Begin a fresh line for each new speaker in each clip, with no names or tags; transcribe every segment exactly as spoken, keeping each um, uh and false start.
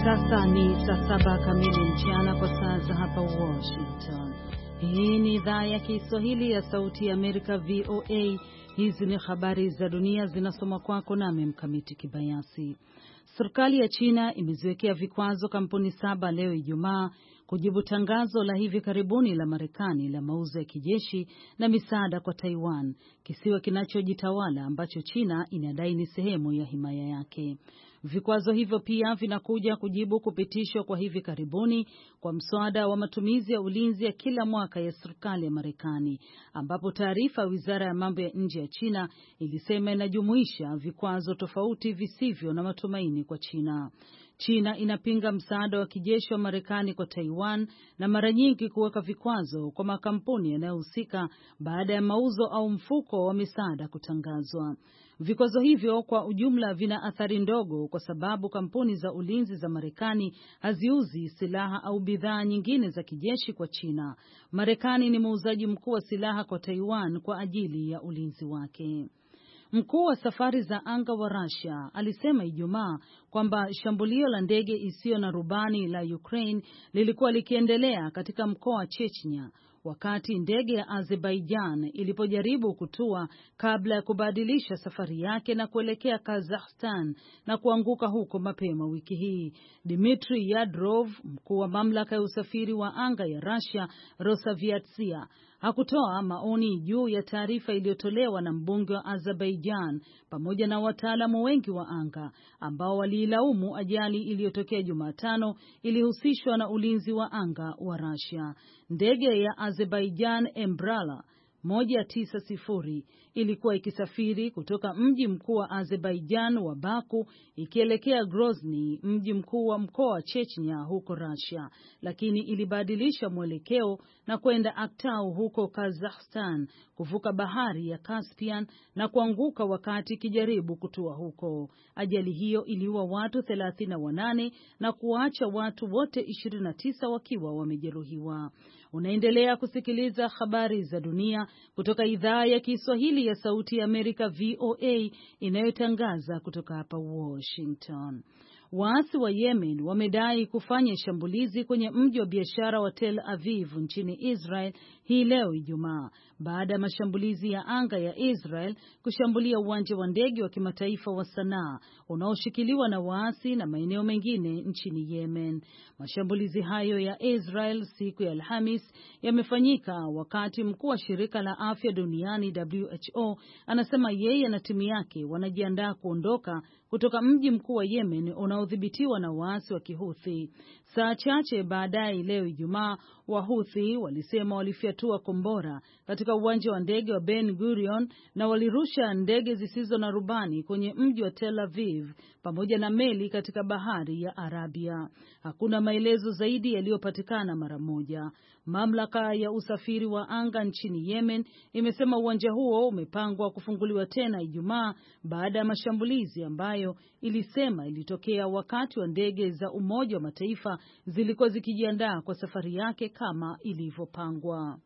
Sasa ni saa saba kamili mchana kwa saa za hapa Washington. Hii ni idhaa ya Kiswahili ya Sauti ya Amerika, V O A. Hizi ni habari za dunia zinasoma kwako nami Mkamiti Kibayasi. Serikali ya China imeziwekea vikwazo kampuni saba leo Ijumaa kujibu tangazo la hivi karibuni la Marekani la mauzo ya kijeshi na misaada kwa Taiwan, kisiwa kinachojitawala ambacho China inadai ni sehemu ya himaya yake. Vikwazo hivyo pia vinakuja kujibu kupitishwa kwa hivi karibuni kwa mswada wa matumizi ya ulinzi ya kila mwaka ya serikali ya Marekani, ambapo taarifa ya Wizara ya Mambo ya Nje ya China ilisema inajumuisha vikwazo tofauti visivyo na matumaini kwa China. China inapinga msaada wa kijeshi wa Marekani kwa Taiwan na mara nyingi kuweka vikwazo kwa makampuni yanayohusika baada ya mauzo au mfuko wa misaada kutangazwa. Vikwazo hivyo kwa ujumla vina athari ndogo kwa sababu kampuni za ulinzi za Marekani haziuzi silaha au bidhaa nyingine za kijeshi kwa China. Marekani ni muuzaji mkuu wa silaha kwa Taiwan kwa ajili ya ulinzi wake. Mkuu wa safari za anga wa Russia alisema Ijumaa kwamba shambulio la ndege isiyo na rubani la Ukraine lilikuwa likiendelea katika mkoa wa Chechnya wakati ndege ya Azerbaijan ilipojaribu kutua kabla ya kubadilisha safari yake na kuelekea Kazakhstan na kuanguka huko mapema wiki hii. Dmitry Yadrov, mkuu wa mamlaka ya usafiri wa anga ya Russia Rosaviatsia, hakutoa maoni juu ya taarifa iliyotolewa na mbunge wa Azerbaijan pamoja na wataalamu wengi wa anga ambao waliilaumu ajali iliyotokea Jumatano ilihusishwa na ulinzi wa anga wa Russia. Ndege ya Azerbaijan Embraer moja tisa sifuri ilikuwa ikisafiri kutoka mji mkuu wa Azerbaijan wa Baku ikielekea Grozny, mji mkuu wa mkoa wa Chechnya huko Russia, lakini ilibadilisha mwelekeo na kwenda Aktau huko Kazakhstan, kuvuka bahari ya Caspian na kuanguka wakati ikijaribu kutua huko. Ajali hiyo iliua watu thelathini na wanane na kuacha watu wote ishirini na tisa wakiwa wamejeruhiwa. Unaendelea kusikiliza habari za dunia kutoka idhaa ya Kiswahili ya Sauti ya Amerika, V O A, inayotangaza kutoka hapa Washington. Waasi wa Yemen wamedai kufanya shambulizi kwenye mji wa biashara wa Tel Aviv nchini Israel hii leo Ijumaa, baada ya mashambulizi ya anga ya Israel kushambulia uwanja wa ndege wa kimataifa wa Sanaa unaoshikiliwa na waasi na maeneo mengine nchini Yemen. Mashambulizi hayo ya Israel siku ya Alhamis yamefanyika wakati mkuu wa shirika la afya duniani W H O anasema yeye na timu yake wanajiandaa kuondoka kutoka mji mkuu wa Yemen unaodhibitiwa na waasi wa Kihuthi. Saa chache baadaye leo Ijumaa, Wahuthi walisema walifyatua kombora katika uwanja wa ndege wa Ben Gurion na walirusha ndege zisizo na rubani kwenye mji wa Tel Aviv pamoja na meli katika bahari ya Arabia. Hakuna maelezo zaidi yaliyopatikana mara moja. Mamlaka ya usafiri wa anga nchini Yemen imesema uwanja huo umepangwa kufunguliwa tena Ijumaa baada ya mashambulizi ambayo ilisema ilitokea wakati wa ndege za Umoja wa Mataifa zilikuwa zikijiandaa kwa safari yake kama ilivyopangwa.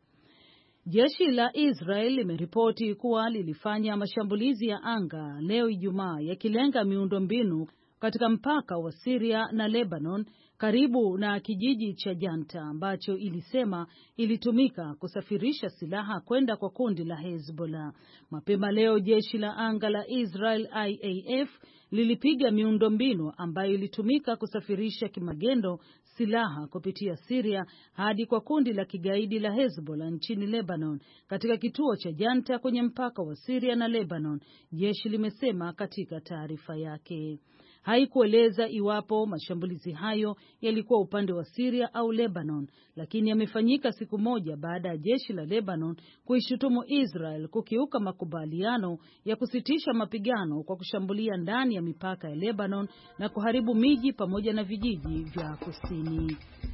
Jeshi la Israel limeripoti kuwa lilifanya mashambulizi ya anga leo Ijumaa yakilenga miundombinu katika mpaka wa Syria na Lebanon karibu na kijiji cha Janta ambacho ilisema ilitumika kusafirisha silaha kwenda kwa kundi la Hezbollah. Mapema leo jeshi la anga la Israel I A F lilipiga miundombinu ambayo ilitumika kusafirisha kimagendo silaha kupitia Syria hadi kwa kundi la kigaidi la Hezbollah nchini Lebanon katika kituo cha Janta kwenye mpaka wa Syria na Lebanon, jeshi limesema katika taarifa yake. Haikueleza iwapo mashambulizi hayo yalikuwa upande wa Syria au Lebanon, lakini yamefanyika siku moja baada ya jeshi la Lebanon kuishutumu Israel kukiuka makubaliano ya kusitisha mapigano kwa kushambulia ndani ya mipaka ya Lebanon na kuharibu miji pamoja na vijiji vya kusini.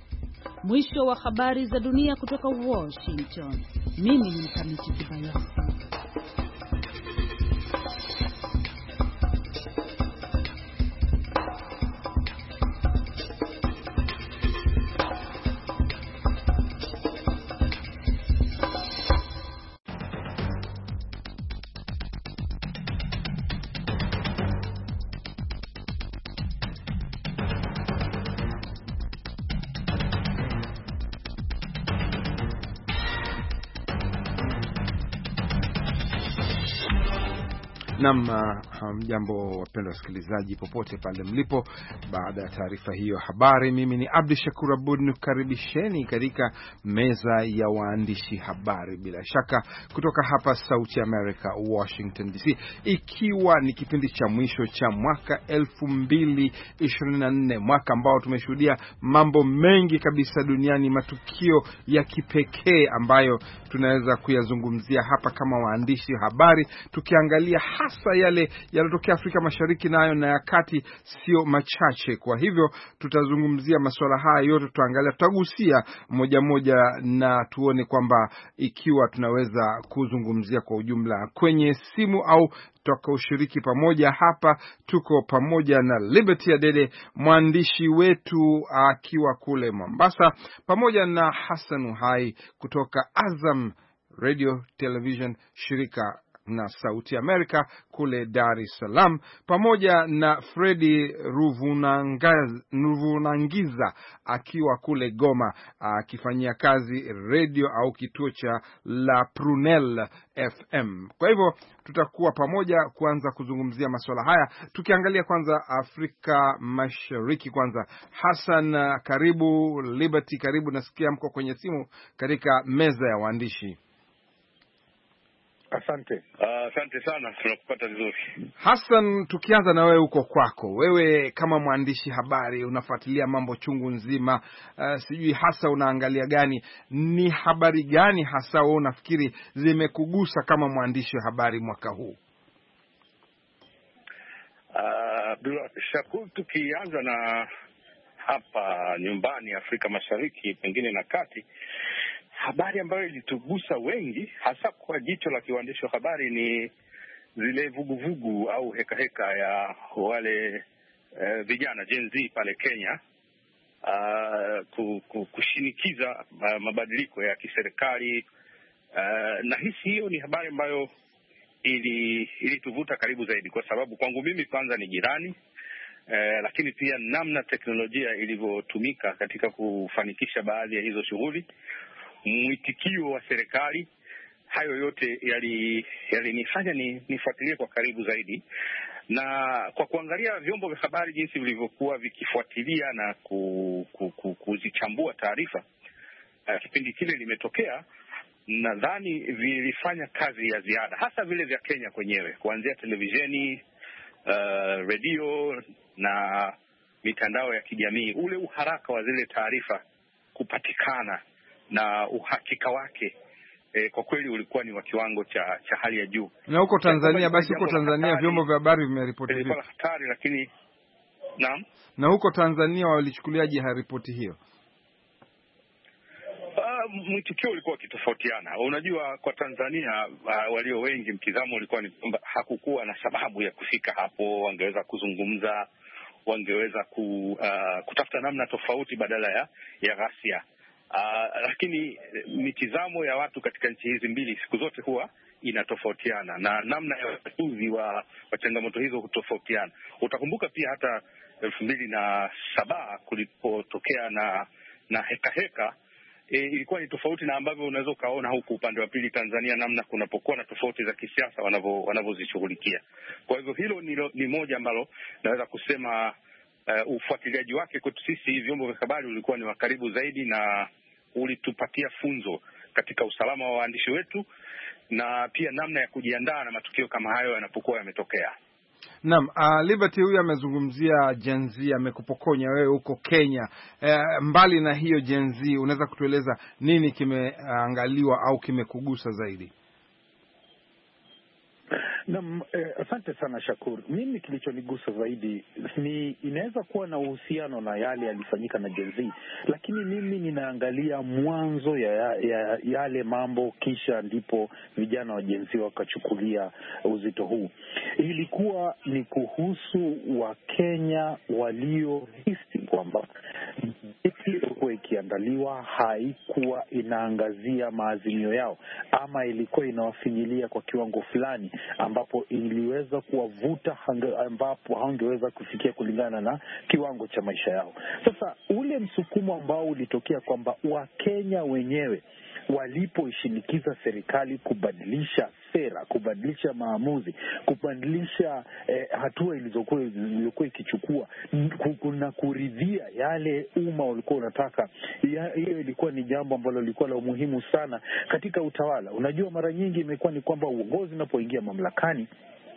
Mwisho wa habari za dunia kutoka Washington. Mimi ni Mkamiti Kibayasi.
Naam, jambo wapendwa wasikilizaji popote pale mlipo. Baada ya taarifa hiyo habari, mimi ni Abdi Shakur Abud nikukaribisheni katika meza ya waandishi habari, bila shaka kutoka hapa Sauti America Washington D C, ikiwa ni kipindi cha mwisho cha mwaka elfu mbili ishirini na nne, mwaka ambao tumeshuhudia mambo mengi kabisa duniani, matukio ya kipekee ambayo tunaweza kuyazungumzia hapa kama waandishi habari, tukiangalia hasa yale yalotokea Afrika Mashariki nayo na ya kati sio machache. Kwa hivyo tutazungumzia masuala haya yote, tutaangalia, tutagusia moja moja na tuone kwamba ikiwa tunaweza kuzungumzia kwa ujumla. Kwenye simu au toka ushiriki pamoja hapa, tuko pamoja na Liberty Adede, mwandishi wetu akiwa kule Mombasa, pamoja na Hassan Uhai kutoka Azam Radio Television, shirika na Sauti Amerika kule Dar es Salaam, pamoja na Freddy Ruvunangiza akiwa kule Goma akifanyia kazi radio au kituo cha La Prunelle F M. Kwa hivyo tutakuwa pamoja kuanza kuzungumzia masuala haya, tukiangalia kwanza Afrika Mashariki. Kwanza Hassan, karibu. Liberty, karibu. Nasikia mko kwenye simu katika meza ya waandishi.
Asante. Uh, asante sana, tunakupata vizuri.
Hassan, tukianza na wewe huko kwako. Wewe kama mwandishi habari unafuatilia mambo chungu nzima. Uh, sijui hasa unaangalia gani? Ni habari gani hasa wewe unafikiri zimekugusa kama mwandishi habari mwaka huu?
Uh, bila shaka tukianza na hapa nyumbani Afrika Mashariki pengine na kati, habari ambayo ilitugusa wengi hasa kwa jicho la kiwaandishi wa habari ni zile vuguvugu au heka heka ya wale uh, vijana Gen Z pale Kenya, uh, kushinikiza uh, mabadiliko ya kiserikali. Uh, na hisi hiyo ni habari ambayo ili ilituvuta karibu zaidi, kwa sababu kwangu mimi kwanza ni jirani, uh, lakini pia namna teknolojia ilivyotumika katika kufanikisha baadhi ya hizo shughuli, mwitikio wa serikali, hayo yote yalinifanya yali ni nifuatilie kwa karibu zaidi. Na kwa kuangalia vyombo vya habari jinsi vilivyokuwa vikifuatilia na ku, ku, ku, kuzichambua taarifa, uh, kipindi kile limetokea, nadhani vilifanya kazi ya ziada, hasa vile vya Kenya kwenyewe, kuanzia televisheni, uh, radio na mitandao ya kijamii. Ule uharaka wa zile taarifa kupatikana na uhakika wake, e, kwa kweli ulikuwa ni wa kiwango cha cha hali ya juu.
Na huko Tanzania, basi huko Tanzania vyombo vya habari vimeripoti vipi?
Ilikuwa hatari, lakini naam.
Na huko Tanzania walichukuliaje ripoti hiyo?
Uh, mwitikio ulikuwa kitofautiana. Unajua, kwa Tanzania uh, walio wengi mtizamo ulikuwa ni kwamba hakukuwa na sababu ya kufika hapo, wangeweza kuzungumza, wangeweza ku, uh, kutafuta namna tofauti badala ya ya ghasia. Uh, lakini mitizamo ya watu katika nchi hizi mbili siku zote huwa inatofautiana, na namna ya utatuzi wa, wa changamoto hizo kutofautiana. Utakumbuka pia hata elfu mbili na saba kulipotokea na na heka heka, e, ilikuwa ni tofauti na ambavyo unaweza ukaona huku upande wa pili Tanzania, namna kunapokuwa na tofauti za kisiasa wanavyo wanavyozishughulikia. Kwa hivyo hilo ni, ni moja ambalo naweza kusema Uh, ufuatiliaji wake kwetu sisi vyombo vya habari ulikuwa ni wa karibu zaidi, na ulitupatia funzo katika usalama wa waandishi wetu na pia namna ya kujiandaa na matukio kama hayo yanapokuwa yametokea.
Naam, uh, Liberty huyu amezungumzia Gen Z, amekupokonya wewe huko Kenya. Uh, mbali na hiyo Gen Z, unaweza kutueleza nini kimeangaliwa au kimekugusa zaidi?
Naam, eh, asante sana Shakur. Mimi kilichonigusa zaidi ni inaweza kuwa na uhusiano na yale yalifanyika na Gen Z, lakini mimi ninaangalia mwanzo ya, ya yale mambo, kisha ndipo vijana wa Gen Z wakachukulia uzito huu. Ilikuwa ni kuhusu Wakenya waliohisi kwamba ilikuwa ikiandaliwa haikuwa inaangazia maazimio yao, ama ilikuwa inawafinyilia kwa kiwango fulani ambapo iliweza kuwavuta ambapo hangeweza kufikia kulingana na kiwango cha maisha yao. Sasa ule msukumo ambao ulitokea kwamba Wakenya wenyewe walipoishinikiza serikali kubadilisha sera, kubadilisha maamuzi, kubadilisha eh, hatua ilizokuwa ilizokuwa ikichukua na kuridhia yale umma ulikuwa unataka. Hiyo ilikuwa ni jambo ambalo lilikuwa la umuhimu sana katika utawala. Unajua, mara nyingi imekuwa ni kwamba uongozi unapoingia mamlakani,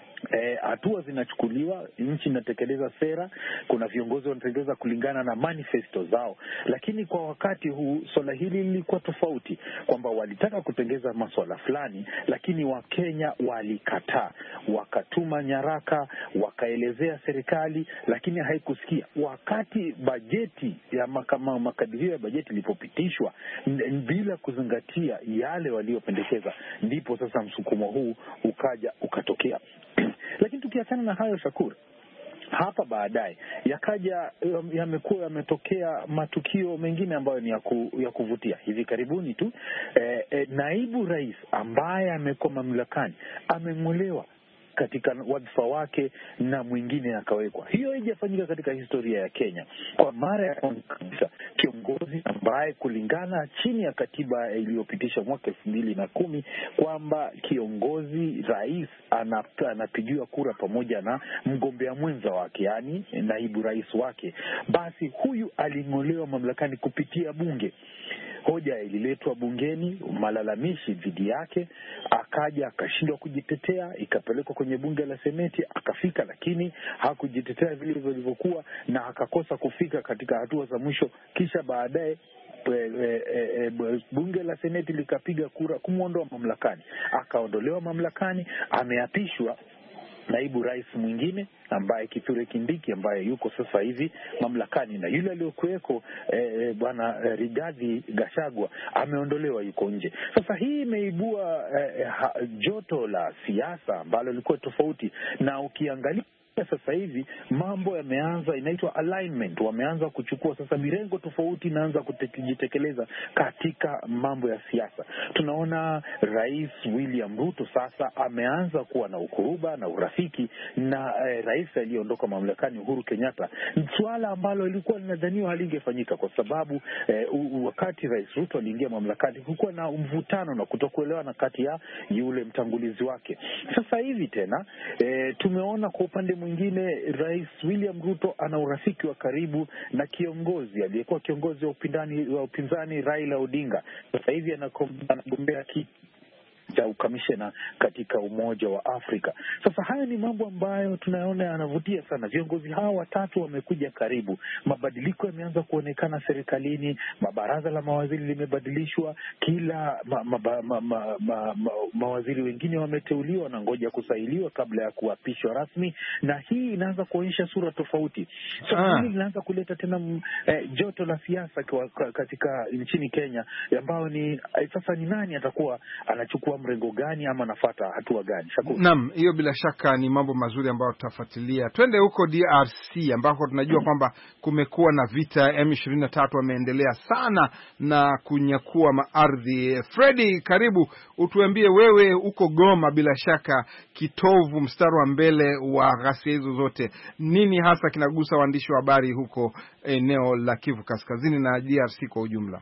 Eh, hatua zinachukuliwa, nchi inatekeleza sera, kuna viongozi wanatekeleza kulingana na manifesto zao. Lakini kwa wakati huu swala hili lilikuwa tofauti, kwamba walitaka kutengeza masuala fulani, lakini Wakenya walikataa, wakatuma nyaraka, wakaelezea serikali, lakini haikusikia. Wakati bajeti ya makama, makadirio ya bajeti ilipopitishwa bila kuzingatia yale waliopendekeza, ndipo sasa msukumo huu ukaja ukatokea. Lakini tukiachana na hayo, Shakur, hapa baadaye yakaja yamekuwa yametokea matukio mengine ambayo ni ya, ku, ya kuvutia. Hivi karibuni tu eh, eh, naibu rais ambaye amekuwa mamlakani ameng'olewa katika wadhifa wake na mwingine akawekwa. Hiyo haijafanyika katika historia ya Kenya. Kwa mara ya kwanza kabisa, kiongozi ambaye kulingana chini ya katiba iliyopitisha mwaka elfu mbili na kumi kwamba kiongozi rais anapigiwa kura pamoja na mgombea mwenza wake, yani naibu rais wake, basi huyu aling'olewa mamlakani kupitia bunge. Hoja ililetwa bungeni, malalamishi dhidi yake, akaja akashindwa kujitetea, ikapelekwa kwenye bunge la seneti, akafika lakini hakujitetea vile vilivyokuwa na akakosa kufika katika hatua za mwisho. Kisha baadaye E, e, e, bunge la seneti likapiga kura kumwondoa mamlakani, akaondolewa mamlakani. Ameapishwa naibu rais mwingine ambaye Kithure Kindiki, ambaye yuko sasa hivi mamlakani, na yule aliyokuweko eh, bwana eh, Rigathi Gachagua ameondolewa, yuko nje. Sasa hii imeibua eh, ha, joto la siasa ambalo lilikuwa tofauti, na ukiangalia sasa hivi mambo yameanza, inaitwa alignment. Wameanza kuchukua sasa mirengo tofauti, inaanza kujitekeleza katika mambo ya siasa. Tunaona Rais William Ruto sasa ameanza kuwa na ukuruba na urafiki na eh, rais aliyeondoka mamlakani Uhuru Kenyatta, swala ambalo ilikuwa linadhaniwa halingefanyika kwa sababu eh, u, wakati Rais Ruto aliingia mamlakani kulikuwa na mvutano na kutokuelewana kati ya yule mtangulizi wake. Sasa hivi tena eh, tumeona kwa upande mwingine Rais William Ruto ana urafiki wa karibu na kiongozi aliyekuwa kiongozi wa upinzani wa upinzani Raila Odinga. Sasa hivi anagombea kiti cha ukamishna katika Umoja wa Afrika. Sasa haya ni mambo ambayo tunaona yanavutia sana. Viongozi hawa watatu wamekuja karibu, mabadiliko yameanza kuonekana serikalini, mabaraza la mawaziri limebadilishwa, kila ma, ma, ma, ma, ma, ma, ma, mawaziri wengine wameteuliwa na ngoja kusailiwa kabla ya kuapishwa rasmi, na hii inaanza kuonyesha sura tofauti. Sasa hili linaanza kuleta tena eh, joto la siasa katika nchini Kenya, ambao ni eh, sasa ni nani atakuwa anachukua mrengo gani ama nafuata hatua gani? Shakuru.
Naam, hiyo bila shaka ni mambo mazuri ambayo tutafuatilia. Twende huko D R C ambako tunajua kwamba kumekuwa na vita, M ishirini na tatu wameendelea sana na kunyakua maardhi. Freddy, karibu utuambie, wewe uko Goma, bila shaka kitovu, mstari wa mbele wa ghasia hizo zote. Nini hasa kinagusa waandishi wa habari huko eneo la Kivu Kaskazini na D R C kwa ujumla?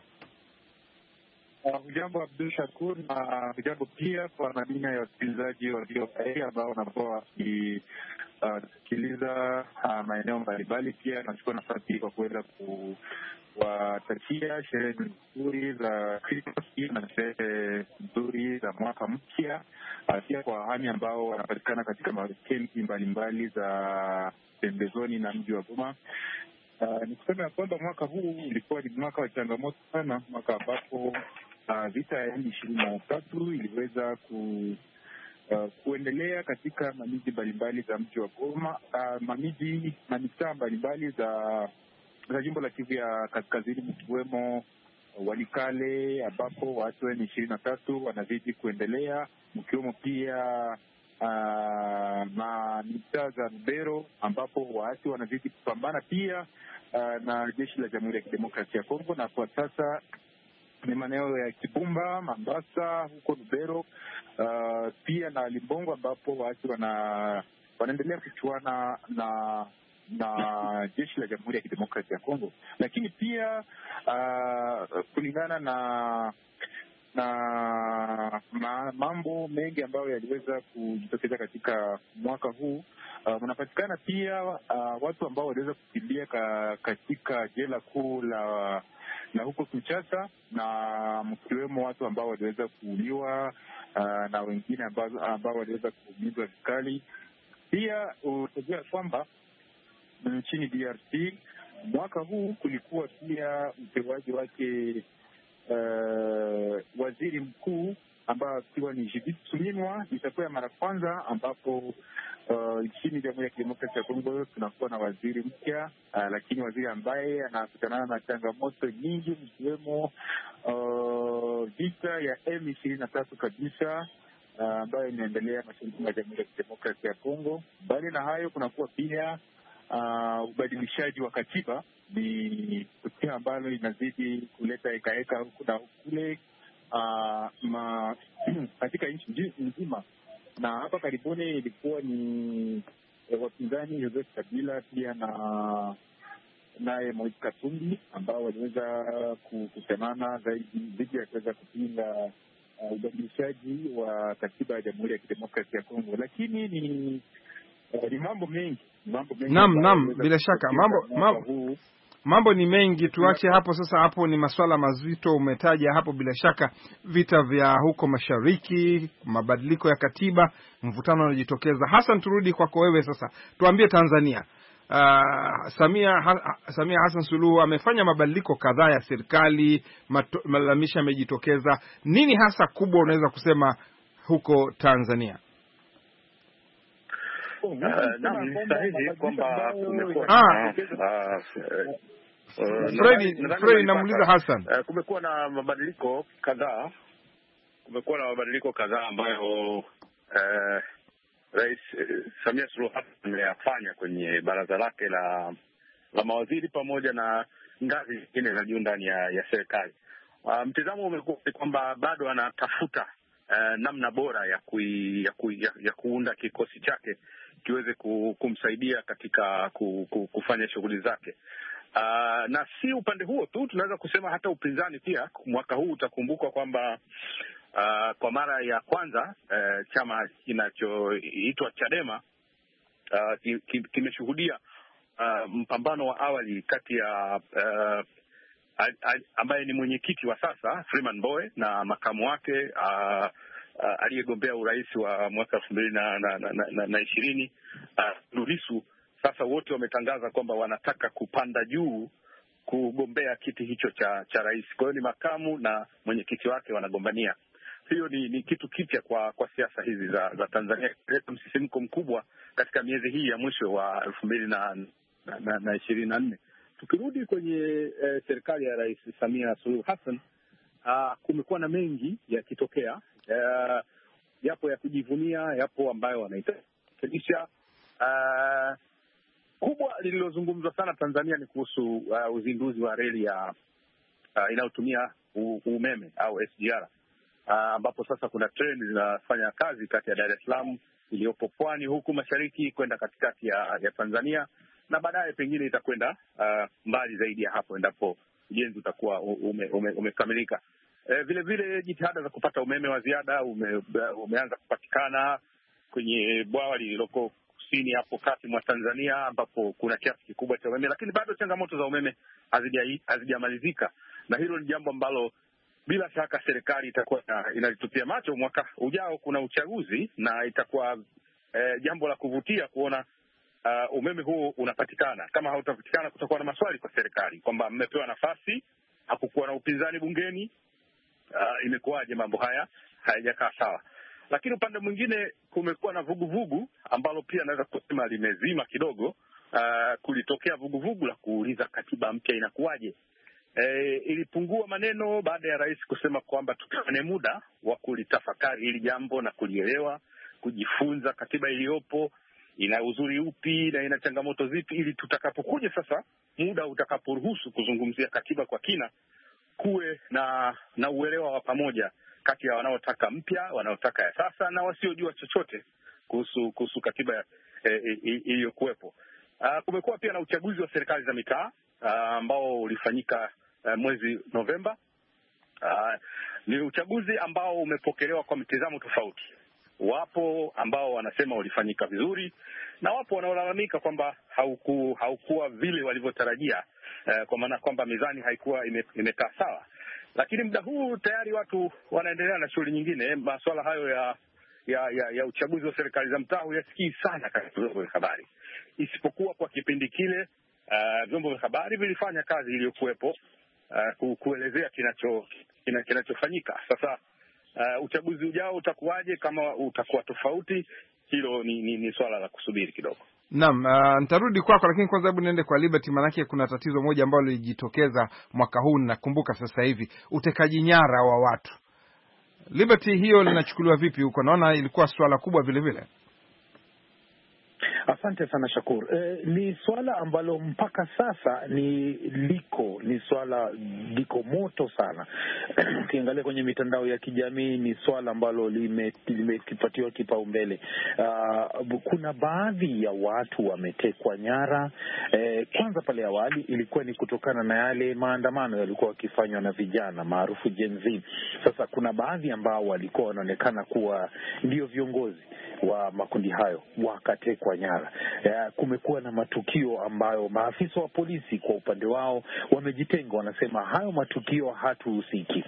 Hujambo uh, Abdul Shakur, na hujambo pia kwa mamia ya wasikilizaji wa V O A ambao wanakuwa wakisikiliza uh, uh, maeneo mbalimbali. Pia nachukua nafasi hii kwa kuweza kuwatakia sherehe nzuri za Krismasi na sherehe nzuri za mwaka mpya, uh, pia kwa wahami ambao wanapatikana katika makempi mbalimbali za pembezoni na mji wa Goma. Uh, ni kusema ya kwamba mwaka huu ulikuwa ni mwaka wa changamoto sana, mwaka ambapo Uh, vita ya M ishirini na tatu iliweza ku, uh, kuendelea katika mamiji mbalimbali za mji wa Goma, uh, mamiji na mitaa mbalimbali za za jimbo la Kivu ya Kaskazini, mkiwemo Walikale ambapo watu wa M ishirini na tatu wanazidi kuendelea, mkiwemo pia uh, na mitaa za Lubero ambapo waasi wanazidi kupambana pia uh, na jeshi la Jamhuri ya Kidemokrasia ya Kongo, na kwa sasa ni maeneo ya Kibumba, Mambasa, huko Lubero, uh, pia na Limbongo ambapo watu wana wanaendelea kuchuana na na jeshi la Jamhuri ya Kidemokrasia ya Kongo. Lakini pia uh, kulingana na na ma, mambo mengi ambayo yaliweza kujitokeza katika mwaka huu. Uh, kunapatikana pia uh, watu ambao waliweza kukimbia ka, katika jela kuu la na huko Kinshasa, na mkiwemo watu ambao waliweza kuuliwa uh, na wengine ambao, ambao waliweza kuumizwa vikali. Pia utajua kwamba nchini D R C mwaka huu kulikuwa pia utewaji wake uh, waziri mkuu ambao akiwa ni Judith Suminwa. Itakuwa ya mara kwanza ambapo nchini uh, Jamhuri ya Kidemokrasia ya Kongo tunakuwa na waziri mpya, uh, lakini waziri ambaye anakutanana na changamoto nyingi mkiwemo uh, vita ya M ishirini na tatu kabisa uh, ambayo inaendelea mashariki mwa Jamhuri ya Kidemokrasia ya Kongo. Mbali na hayo, kunakuwa pia uh, ubadilishaji wa katiba, ni tukio ambalo inazidi kuleta hekaheka huku na kule uh, ma, katika nchi nzima. Na hapa karibuni ilikuwa ni eh, wapinzani Joseph Kabila pia na naye Moise Katumbi ambao waliweza kusemana zaidi dhidi ya kuweza kupinga uh, ubadilishaji wa katiba ya Jamhuri ya Kidemokrasia ya Kongo. Lakini ni uh, ni mambo mengi, mambo mengi.
Naam, naam, bila shaka mambo mambo Mambo ni mengi, tuache hapo sasa. Hapo ni masuala mazito umetaja hapo, bila shaka vita vya huko mashariki, mabadiliko ya katiba, mvutano unajitokeza. Hassan, turudi kwako wewe sasa, tuambie Tanzania. Uh, Samia ha, Samia Hassan Suluhu amefanya mabadiliko kadhaa ya serikali, malalamisho yamejitokeza. Nini hasa kubwa unaweza kusema huko Tanzania?
Uh, naam, ni sahihi kwamba kumekuwa
Fredi namuuliza Hassan.
Uh, kumekuwa na mabadiliko kadhaa, kumekuwa na mabadiliko kadhaa ambayo uh, Rais uh, Samia Suluhu Hassan ameyafanya kwenye baraza lake la la mawaziri pamoja na ngazi nyingine za juu ndani ya, ya serikali. Uh, mtazamo umekuwa kwamba bado anatafuta uh, namna bora ya, kui, ya, kui, ya, ya kuunda kikosi chake kiweze kumsaidia katika kufanya shughuli zake. Uh, na si upande huo tu, tunaweza kusema hata upinzani pia. Mwaka huu utakumbukwa kwamba uh, kwa mara ya kwanza uh, chama kinachoitwa Chadema uh, kimeshuhudia uh, mpambano wa awali kati ya uh, ambaye ni mwenyekiti wa sasa Freeman Mbowe na makamu wake uh, Uh, aliyegombea urais wa mwaka elfu mbili na, na, na, na, na ishirini uh, Lissu. Sasa wote wametangaza kwamba wanataka kupanda juu kugombea kiti hicho cha cha rais. Kwa hiyo ni makamu na mwenyekiti wake wanagombania. Hiyo ni, ni kitu kipya kwa kwa siasa hizi za, za Tanzania, kuleta msisimko mkubwa katika miezi hii ya mwisho wa elfu mbili na, na, na, na ishirini na nne. Tukirudi kwenye eh, serikali ya Rais Samia Suluhu Hassan, uh, kumekuwa na mengi yakitokea. Uh, yapo ya kujivunia, yapo ambayo wanaitakisha. Uh, kubwa lililozungumzwa sana Tanzania ni kuhusu uh, uzinduzi wa reli ya uh, inayotumia umeme au S G R, uh, ambapo sasa kuna treni zinafanya kazi kati ya Dar es Salaam iliyopo pwani huku mashariki kwenda katikati ya, ya Tanzania, na baadaye pengine itakwenda uh, mbali zaidi ya hapo endapo ujenzi utakuwa umekamilika. Ume, ume vile vile jitihada za kupata umeme wa ziada ume, umeanza kupatikana kwenye bwawa lililoko kusini hapo kati mwa Tanzania, ambapo kuna kiasi kikubwa cha umeme, lakini bado changamoto za umeme hazijamalizika, na hilo ni jambo ambalo bila shaka serikali itakuwa inalitupia macho. Mwaka ujao kuna uchaguzi, na itakuwa eh, jambo la kuvutia kuona uh, umeme huo unapatikana. Kama hautapatikana, kutakuwa na maswali kwa serikali kwamba mmepewa nafasi, hakukuwa na upinzani bungeni, uh, imekuwaje mambo haya hayajakaa sawa. Lakini upande mwingine kumekuwa na vuguvugu ambalo pia naweza kusema limezima kidogo. Uh, kulitokea vuguvugu la kuuliza katiba mpya inakuwaje. E, ilipungua maneno baada ya rais kusema kwamba tupeane muda wa kulitafakari hili jambo na kulielewa, kujifunza katiba iliyopo ina uzuri upi na ina changamoto zipi, ili tutakapokuja sasa muda utakaporuhusu kuzungumzia katiba kwa kina, kuwe na na uelewa wa pamoja kati ya wanaotaka mpya, wanaotaka ya sasa, na wasiojua chochote kuhusu kuhusu katiba iliyokuwepo. Uh, kumekuwa pia na uchaguzi wa serikali za mitaa ambao uh, ulifanyika uh, mwezi Novemba, Uh, ni uchaguzi ambao umepokelewa kwa mitazamo tofauti. Wapo ambao wanasema ulifanyika vizuri na wapo wanaolalamika kwamba hauku, haukuwa vile walivyotarajia, uh, kwa maana kwamba mizani haikuwa ime, imekaa sawa. Lakini muda huu tayari watu wanaendelea na shughuli nyingine. Masuala hayo ya ya ya, ya uchaguzi wa serikali za mtaa huyasikii sana katika vyombo vya habari, isipokuwa kwa kipindi kile uh, vyombo vya habari vilifanya kazi iliyokuwepo uh, kuelezea kinacho kina, kinachofanyika. Sasa uh, uchaguzi ujao utakuwaje, kama utakuwa tofauti, hilo ni, ni, ni swala la kusubiri kidogo.
Naam, uh, nitarudi kwako, lakini kwanza hebu niende kwa Liberty, manake kuna tatizo moja ambalo lilijitokeza mwaka huu, nakumbuka sasa hivi, utekaji nyara wa watu. Liberty, hiyo linachukuliwa vipi huko? Naona ilikuwa swala kubwa vile vile.
Asante sana Shakur. E, ni swala ambalo mpaka sasa ni liko ni swala liko moto sana. Ukiangalia kwenye mitandao ya kijamii ni swala ambalo limekipatiwa lime kipaumbele. Uh, kuna baadhi ya watu wametekwa nyara. E, kwanza pale awali ilikuwa ni kutokana na yale maandamano yalikuwa wakifanywa na vijana maarufu Gen Z. Sasa kuna baadhi ambao walikuwa wanaonekana kuwa ndio viongozi wa makundi hayo wakatekwa nyara. Ya, kumekuwa na matukio ambayo maafisa wa polisi kwa upande wao wamejitenga, wanasema hayo matukio hatuhusiki.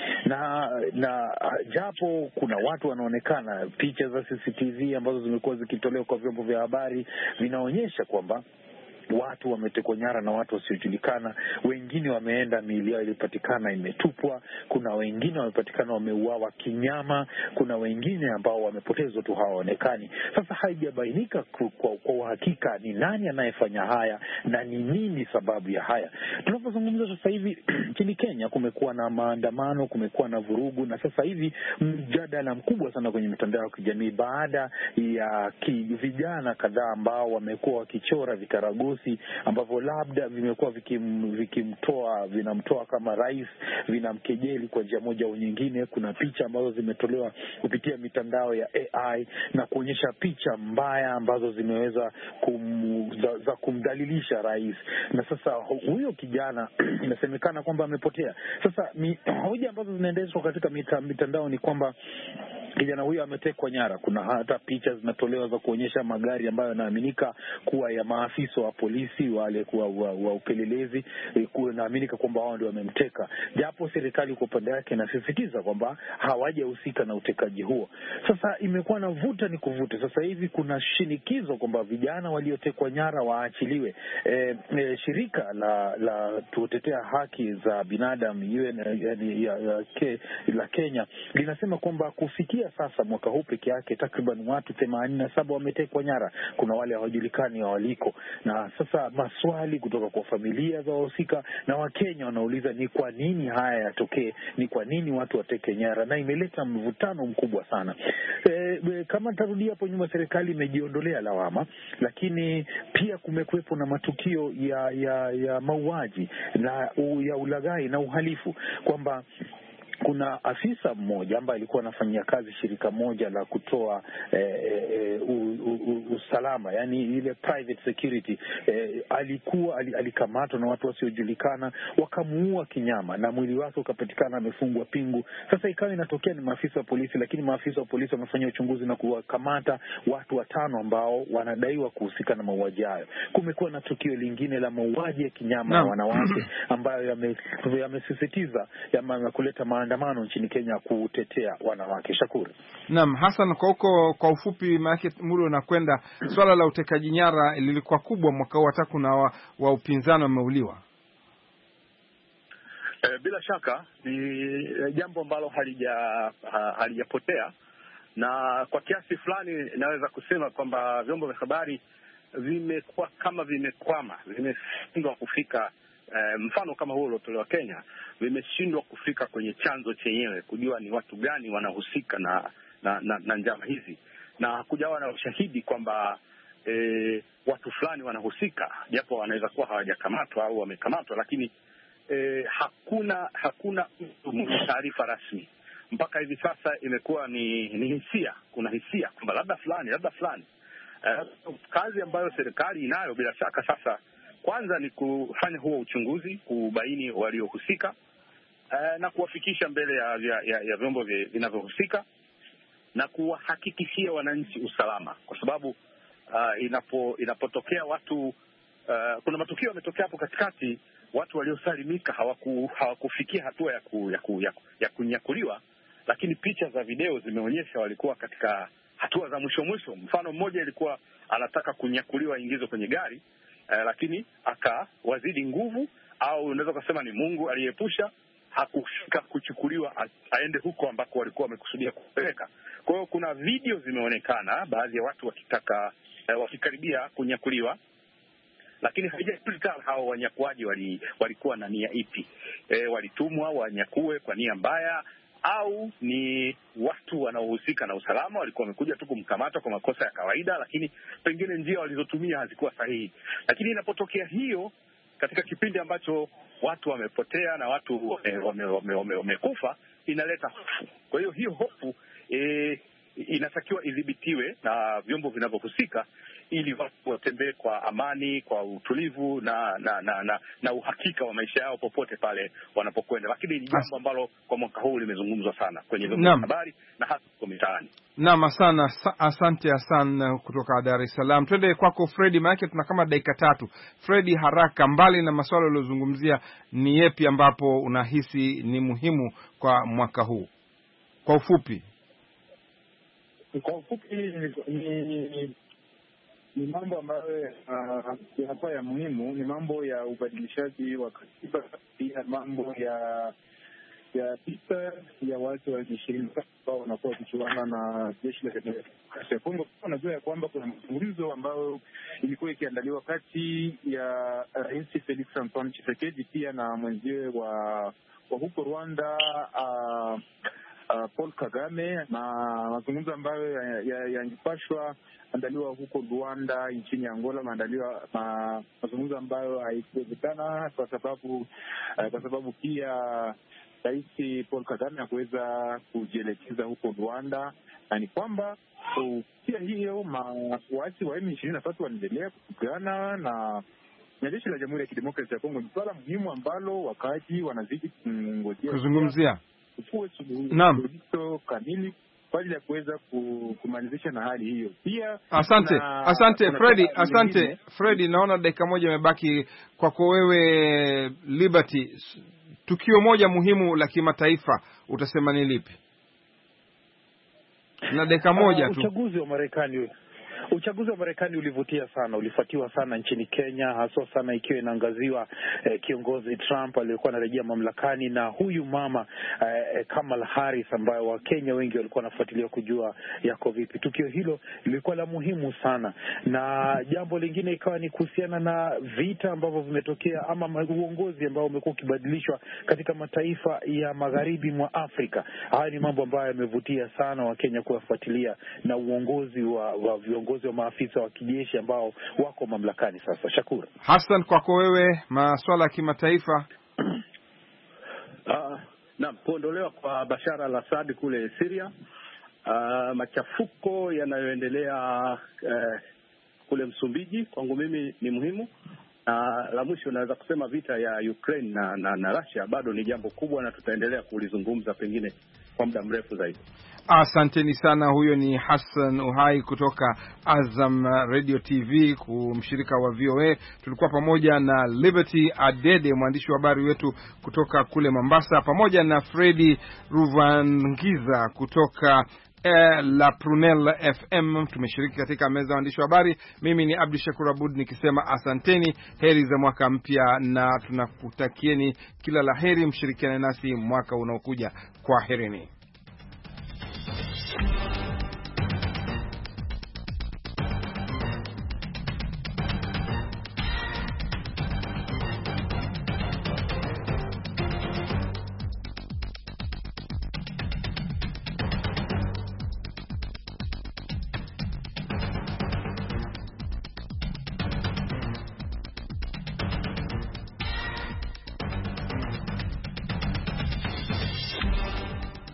Na na japo kuna watu wanaonekana, picha za C C T V ambazo zimekuwa zikitolewa kwa vyombo vya habari vinaonyesha kwamba watu wametekwa nyara na watu wasiojulikana. Wengine wameenda, miili yao ilipatikana imetupwa. Kuna wengine wamepatikana wameuawa kinyama. Kuna wengine ambao wamepotezwa tu, hawaonekani. Sasa haijabainika kwa uhakika ni nani anayefanya haya na ni nini sababu ya haya. Tunapozungumza sasa hivi nchini Kenya kumekuwa na maandamano, kumekuwa na vurugu, na sasa hivi mjadala mkubwa sana kwenye mitandao ya kijamii baada ya vijana kadhaa ambao wamekuwa wakichora vikaragosi ambavyo labda vimekuwa vikim, vikimtoa vinamtoa kama rais, vinamkejeli kwa njia moja au nyingine. Kuna picha ambazo zimetolewa kupitia mitandao ya A I na kuonyesha picha mbaya ambazo zimeweza kum, za, za kumdhalilisha rais, na sasa huyo kijana inasemekana kwamba amepotea. Sasa mi, hoja ambazo zinaendeshwa katika mita, mitandao ni kwamba kijana huyo ametekwa nyara. Kuna hata picha zinatolewa za kuonyesha magari ambayo yanaaminika kuwa ya maafisa wa polisi wale kuwa wa, wa upelelezi, kunaaminika kwamba wao ndio wamemteka, japo serikali kwa upande wake inasisitiza kwamba hawajahusika na utekaji huo. Sasa imekuwa na vuta ni kuvuta. Sasa hivi kuna shinikizo kwamba vijana waliotekwa nyara waachiliwe. E, e, shirika la la kutetea haki za binadamu U N ya, ya, ya, la Kenya linasema kwamba kufikia sasa mwaka huu peke yake takriban watu themanini na saba wametekwa nyara. Kuna wale hawajulikani waliko, na sasa maswali kutoka kwa familia za wahusika na Wakenya wanauliza ni kwa nini haya yatokee, ni kwa nini watu wateke nyara, na imeleta mvutano mkubwa sana. E, e, kama nitarudia hapo nyuma, serikali imejiondolea lawama, lakini pia kumekuwepo na matukio ya ya, ya mauaji na ya ulaghai na uhalifu, kwamba kuna afisa mmoja ambaye alikuwa anafanyia kazi shirika moja la kutoa eh, eh, u, u, usalama, yani ile private security, eh, alikuwa alikamatwa na watu wasiojulikana, wakamuua kinyama na mwili wake ukapatikana amefungwa pingu. Sasa ikawa inatokea ni maafisa wa polisi, lakini maafisa wa polisi wamefanya uchunguzi na kuwakamata watu watano ambao wanadaiwa kuhusika na mauaji hayo. Kumekuwa na tukio lingine la mauaji ya kinyama na wanawake ambayo yamesisitiza yame yame kuleta maandamano nchini Kenya kutetea wanawake. Shakuru.
Naam, Hassan, kwa huko kwa ufupi, maana muda unakwenda, swala la utekaji nyara lilikuwa kubwa mwaka huu, hata kuna wa, wa upinzani wameuliwa.
E, bila shaka ni jambo ambalo halija halijapotea, na kwa kiasi fulani naweza kusema kwamba vyombo vya habari vimekuwa kama vimekwama, vimeshindwa kufika Uh, mfano kama huo uliotolewa Kenya, vimeshindwa kufika kwenye chanzo chenyewe, kujua ni watu gani wanahusika na na, na, na njama hizi, na kujawa na ushahidi kwamba eh, watu fulani wanahusika, japo wanaweza kuwa hawajakamatwa au wamekamatwa, lakini eh, hakuna hakuna taarifa rasmi mpaka hivi sasa. Imekuwa ni, ni hisia, kuna hisia kwamba labda fulani labda fulani. Uh, kazi ambayo serikali inayo bila shaka sasa kwanza ni kufanya huo uchunguzi, kubaini waliohusika, uh, na kuwafikisha mbele ya, ya, ya, ya vyombo vinavyohusika na kuwahakikishia wananchi usalama, kwa sababu uh, inapo inapotokea watu uh, kuna matukio yametokea hapo katikati, watu waliosalimika hawaku, hawakufikia hatua ya, ku, ya, ku, ya, ya kunyakuliwa, lakini picha za video zimeonyesha walikuwa katika hatua za mwisho mwisho. Mfano mmoja ilikuwa anataka kunyakuliwa ingizwe kwenye gari uh, lakini akawazidi nguvu, au unaweza kusema ni Mungu aliyeepusha, hakufika kuchukuliwa aende huko ambako walikuwa wamekusudia kupeleka. Kwa hiyo kuna video zimeonekana baadhi ya watu wakitaka uh, wakikaribia kunyakuliwa, lakini haijajulikana hao wanyakuaji wali, walikuwa na nia ipi. E, walitumwa wanyakue kwa nia mbaya, au ni watu wanaohusika na usalama walikuwa wamekuja tu kumkamata kwa makosa ya kawaida, lakini pengine njia walizotumia hazikuwa sahihi. Lakini inapotokea hiyo katika kipindi ambacho watu wamepotea na watu wamekufa, wame, wame, wame, wame inaleta hofu. Kwa hiyo hiyo hofu e, inatakiwa idhibitiwe na vyombo vinavyohusika ili watu watembee kwa amani, kwa utulivu na na na, na, na uhakika wa maisha yao popote pale wanapokwenda. Lakini ni jambo ambalo kwa mwaka huu limezungumzwa sana kwenye vyombo vya habari na hasa kwa mitaani.
Naam, sana asante Hassan kutoka Dar es Salaam. Twende kwako Freddy, maana tuna kama dakika tatu. Freddy, haraka, mbali na masuala uliyozungumzia, ni yapi ambapo unahisi ni muhimu kwa mwaka huu kwa ufupi?
Kwa ufupi ni ni mambo ambayo uh, yanakuwa ya muhimu. Ni mambo ya ubadilishaji wa katiba, pia mambo ya ya vita ya watu wa ishirini ambao wanakuwa wakichuana na jeshi la Demokrasia ya Kongo. Unajua ya kwamba kuna mazungumzo ambayo ilikuwa ikiandaliwa kati ya Rais Felix Antoine Tshisekedi pia na mwenziwe wa, wa huko Rwanda uh, Uh, Paul Kagame, na mazungumzo ambayo yangepashwa ya, ya andaliwa huko Rwanda, nchini Angola, maandaliwa ma, mazungumzo ambayo haikuwezekana kwa sababu uh, kwa sababu pia Rais Paul Kagame hakuweza kujielekeza huko Rwanda, na ni kwamba pia hiyo waasi wa M ishirini na tatu wanaendelea kupigana na na jeshi la Jamhuri ya Kidemokrasia ya Kongo. Ni swala muhimu ambalo wakati wanazidi kungojea kuzungumzia
Naam,
kamili kwa ajili ya kuweza kumalizisha na hali hiyo. Pia
asante na, asante Freddy, asante Freddy. Naona dakika moja imebaki kwako wewe Liberty. Tukio moja muhimu la kimataifa utasema ni lipi? Na dakika moja tu.
Uchaguzi wa Marekani Uchaguzi wa Marekani ulivutia sana, ulifuatiwa sana nchini Kenya, haswa sana ikiwa inaangaziwa eh, kiongozi Trump aliyekuwa anarejea mamlakani na huyu mama eh, Kamala Harris ambaye Wakenya wengi walikuwa wanafuatilia kujua yako vipi. Tukio hilo lilikuwa la muhimu sana, na jambo lingine ikawa ni kuhusiana na vita ambavyo vimetokea ama uongozi ambao umekuwa ukibadilishwa katika mataifa ya magharibi mwa Afrika. Haya ni mambo ambayo yamevutia sana Wakenya kuwafuatilia, na uongozi wa, wa viongozi wa maafisa wa kijeshi ambao wako mamlakani sasa. Shakura
Hassan, kwako wewe masuala ya kimataifa.
uh, naam, kuondolewa kwa Bashar al-Assad kule Syria, uh, machafuko yanayoendelea uh, kule Msumbiji, kwangu mimi ni muhimu. Uh, la mwisho naweza kusema vita ya Ukraine na, na, na Russia bado ni jambo kubwa, na tutaendelea kulizungumza pengine kwa muda mrefu zaidi.
Asanteni sana. Huyo ni Hassan Uhai kutoka Azam Radio T V, kumshirika wa V O A. Tulikuwa pamoja na Liberty Adede, mwandishi wa habari wetu kutoka kule Mombasa, pamoja na Freddy Ruvangiza kutoka eh, La Prunelle F M. Tumeshiriki katika meza ya waandishi wa habari. Mimi ni Abdi Shakur Abud nikisema asanteni, heri za mwaka mpya, na tunakutakieni kila laheri, mshirikiane nasi mwaka unaokuja. Kwaherini.